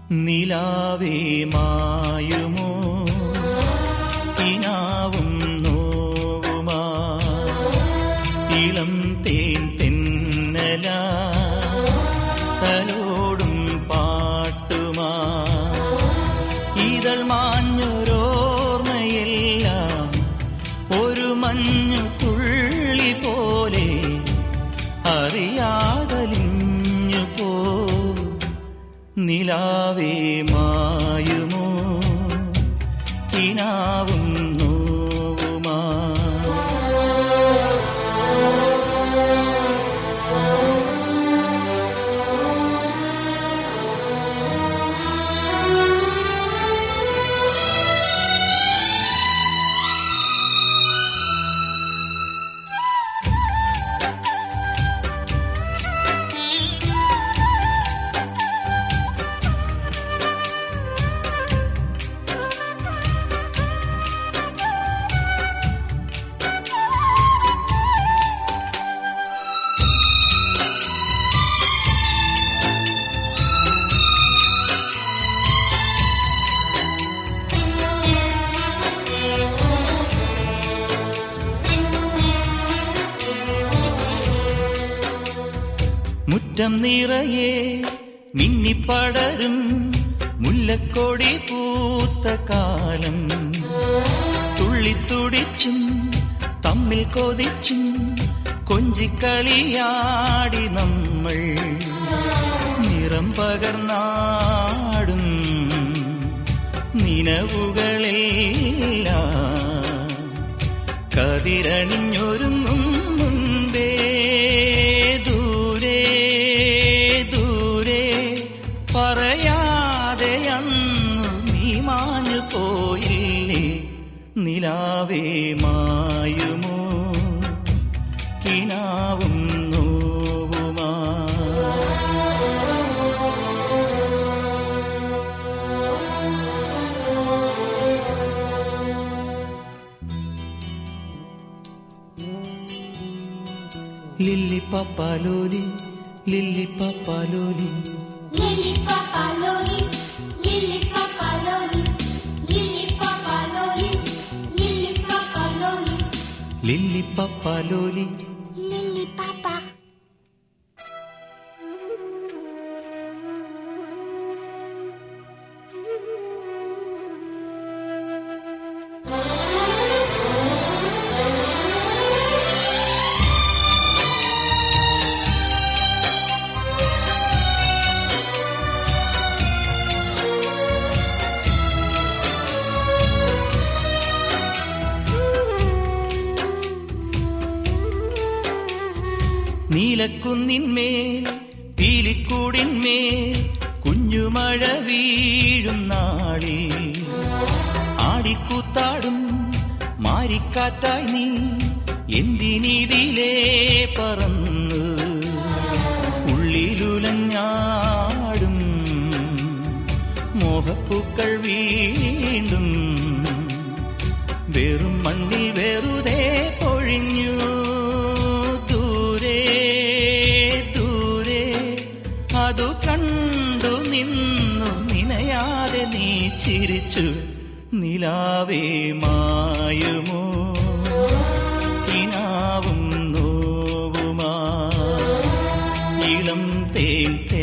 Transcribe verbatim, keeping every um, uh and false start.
നിലാവേ മായുമോ കിനാവും നോവുമാ ഇളം തേൻ തെന്നല തലോടും പാട്ടുമാ ഇതൾ മാഞ്ഞൊരോർമ്മയെല്ലാം ഒരു മഞ്ഞു തുള്ളി പോലെ അറിയാതലിഞ്ഞു പോ നിലാവേ മായുമോ കിനാവും നോവുമാ മുറ്റം നിറയെ മിന്നിപ്പടരും മുല്ലക്കൊടി പൂത്ത കാലം തുള്ളിത്തുടിച്ചും തമ്മിൽ കൊതിച്ചും കൊഞ്ചിക്കളിയാടി നമ്മൾ നിറം പകർന്നാടും നിലവുകളെല്ലാം കതിരണിഞ്ഞൊരുങ്ങും മുൻപേ പറയാതെ അന്നു നീ മാഞ്ഞു പോയില്ലേ നിലാവേ മായുമോ കിനാവും നോവുമാ ലില്ലി പപ്പാലോലി ലില്ലി പപ്പാലോലി Lili papaloli, lili papaloli, lili papaloli, lili papaloli, ലില്ലി പപ്പാലോലി lili papa. നീലക്കുന്നിന്മേൽ പീലിക്കൂടിന്മേൽ കുഞ്ഞുമഴ വീഴും നാളിൽ ആടിക്കൂത്താടും മാരിക്കാറ്റായി നീ എന്തിനിതിലേ പറന്നു ഉള്ളിലുലഞ്ഞാടും മോഹപ്പൂക്കൾ വീണ്ടും വെറും മണ്ണിൽ വെറുതെ പൊഴിഞ്ഞു അതു കണ്ടു നിന്നു നിനയാതെ നീ ചിരിച്ചു നിലാവേ മായുമോ കിനാവും നോവുമാ ഇളം തേൻ